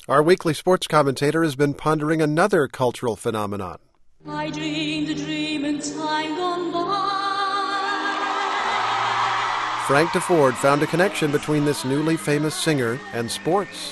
Our weekly sports commentator has been pondering another cultural phenomenon. I dreamed a dream in time gone by. Frank DeFord found a connection between this newly famous singer and sports.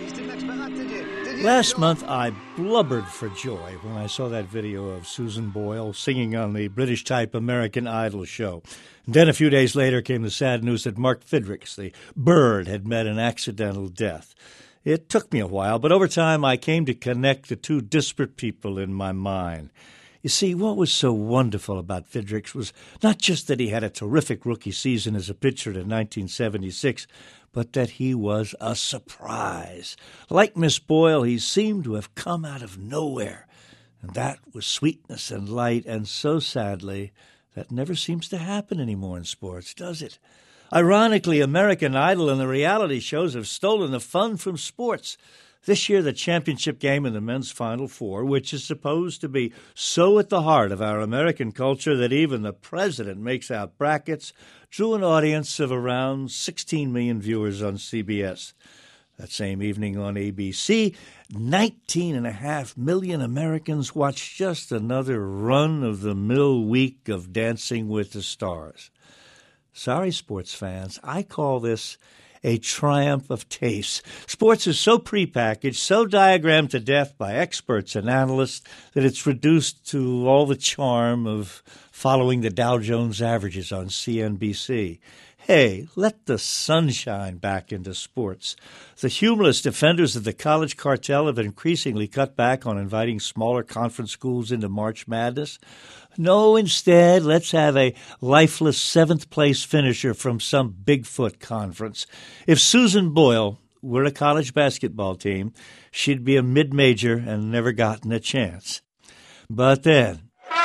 Last month, I blubbered for joy when I saw that video of Susan Boyle singing on the British-type American Idol show. And then a few days later came the sad news that Mark Fidricks, the bird, had met an accidental death. It took me a while, but over time I came to connect the two disparate people in my mind. You see, what was so wonderful about Fidricks was not just that he had a terrific rookie season as a pitcher in 1976, but that he was a surprise. Like Miss Boyle, he seemed to have come out of nowhere. And that was sweetness and light, and so sadly, that never seems to happen anymore in sports, does it? Ironically, American Idol and the reality shows have stolen the fun from sports. This year, the championship game in the men's Final Four, which is supposed to be so at the heart of our American culture that even the president makes out brackets, drew an audience of around 16 million viewers on CBS. That same evening on ABC, 19.5 million Americans watched just another run-of-the-mill week of Dancing with the Stars. Sorry, sports fans, I call this a triumph of taste. Sports is so prepackaged, so diagrammed to death by experts and analysts that it's reduced to all the charm of following the Dow Jones averages on CNBC. Hey, let the sunshine back into sports. The humorless defenders of the college cartel have increasingly cut back on inviting smaller conference schools into March Madness. No, instead, let's have a lifeless seventh-place finisher from some Bigfoot conference. If Susan Boyle were a college basketball team, she'd be a mid-major and never gotten a chance. But then,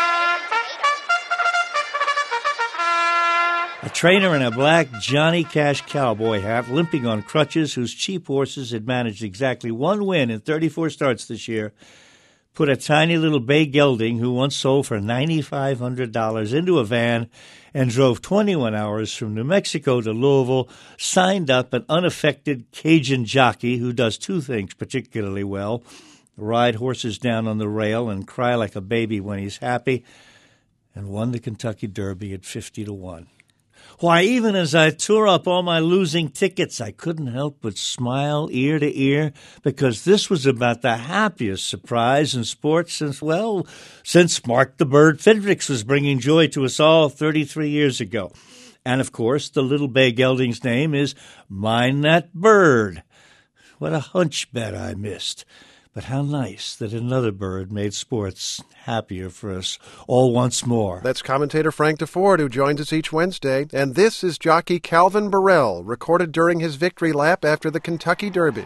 a trainer in a black Johnny Cash cowboy hat, limping on crutches, whose cheap horses had managed exactly one win in 34 starts this year, put a tiny little bay gelding who once sold for $9,500 into a van and drove 21 hours from New Mexico to Louisville, signed up an unaffected Cajun jockey who does two things particularly well: ride horses down on the rail and cry like a baby when he's happy, and won the Kentucky Derby at 50-1. Why, even as I tore up all my losing tickets, I couldn't help but smile ear to ear, because this was about the happiest surprise in sports since Mark the Bird Fidricks was bringing joy to us all 33 years ago. And, of course, the little bay gelding's name is Mind That Bird. What a hunch bet I missed. But how nice that another bird made sports happier for us all once more. That's commentator Frank DeFord, who joins us each Wednesday. And this is jockey Calvin Borel, recorded during his victory lap after the Kentucky Derby.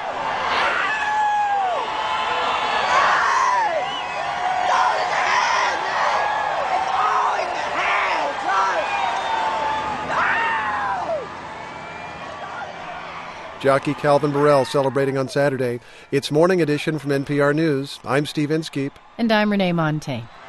Jockey Calvin Borel celebrating on Saturday. It's Morning Edition from NPR News. I'm Steve Inskeep. And I'm Renee Montagne.